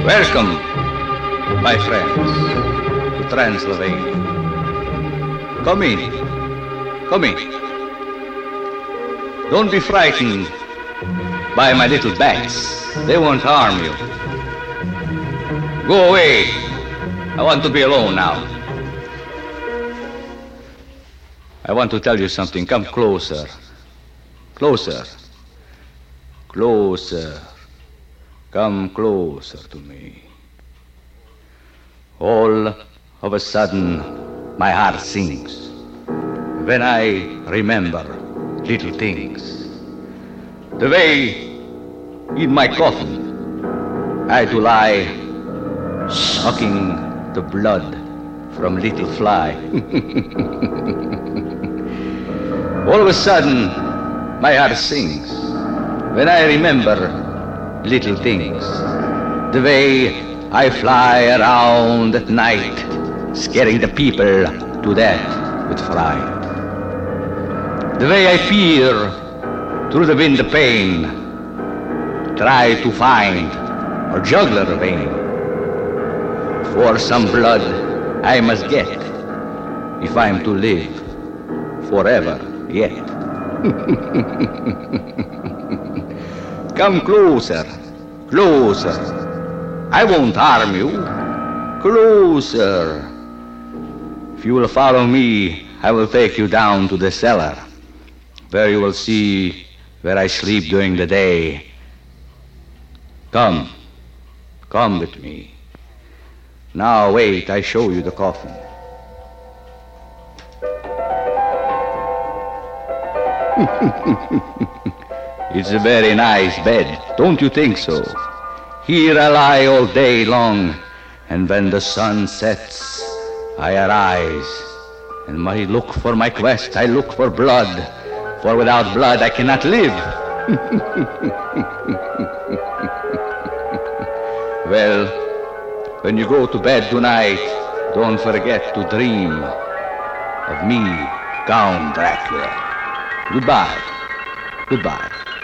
Welcome, my friends, to Transylvania. Come in. Come in. Don't be frightened by my little bats. They won't harm you. Go away. I want to be alone now. I want to tell you something. Come closer. Closer. Closer. Come closer to me. All of a sudden, my heart sings when I remember little things. The way in my coffin I do lie, sucking the blood from little fly. All of a sudden, my heart sings when I remember little things. The way I fly around at night, scaring the people to death with fright. The way I peer through the window pane, try to find a juggler vein. For some blood I must get if I'm to live forever yet. Come closer, closer. I won't harm you. Closer. If you will follow me, I will take you down to the cellar, where you will see where I sleep during the day. Come with me. Now wait, I show you the coffin. It's a very nice bed, don't you think so? Here I lie all day long, and when the sun sets, I arise, and I look for my quest, I look for blood, for without blood I cannot live. Well, when you go to bed tonight, don't forget to dream of me, Count Dracula. Goodbye. Goodbye.